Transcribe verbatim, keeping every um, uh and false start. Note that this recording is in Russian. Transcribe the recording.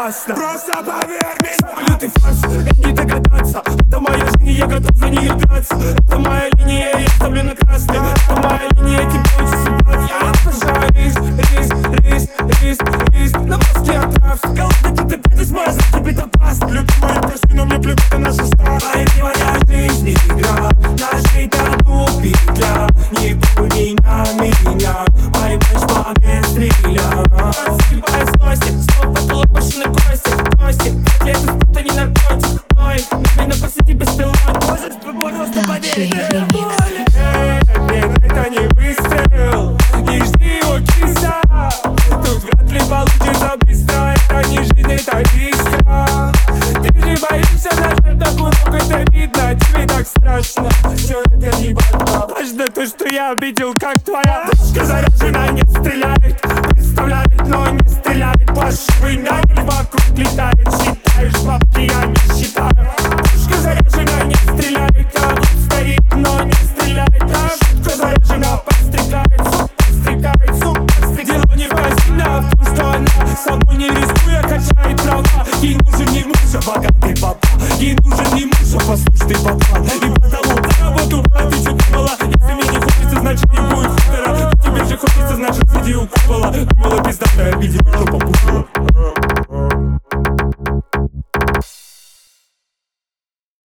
опасно. Просто поверь мне, ты фарс, не догадаться. Это моя жизнь, и я готов за нее драться. Это моя линия, я ставлю на красный. Это моя линия, тебе очень ситуация. Я обожаю риск, риск, риск, риск, риск. На мозге отрав, голодный ты бедность моя, за тебе опасно. Любимая, прости, но мне плевать на нашу старт. Моя жизнь, игра, нашей тату петля. Не пули меня, меня, мои бэшманы стреляют. Рассыпая злости, снова потолок машины кости, кости. Для этого спорта не наркотик, ой, меня посади без пилот. Можешь просто поверить, это боль. Нет, это не выстрел, не жди его киса. Тут вряд ли получится быстро, это не жизнь, это искра. Ты же боишься нажать на кнопку, это видно, тебе так страшно. Все это не важно, важно то, что я видел, как твоя дочка заряжена, не стреляет. Представляет, но не стреляет. Пошвы на ней вокруг летает. Считаешь бабки, я не считаю. Дочка заряжена, не стреляет. А вот стоит, но не стреляет. А шутка заряжена, подстрекает. Суп подстрекает, суп подстрекает. Дело не в казино, а в том, что она собой не рискуя качает права. Ей нужен не муж, а богатый папа. Ей нужен не муж, а послушный папа. И потому на работу, а ты что думала? Если мне не хочется, значит не будет хутора. Тебе же хочется, значит сиди у купола. Было пиздатая, видимо, что попутала.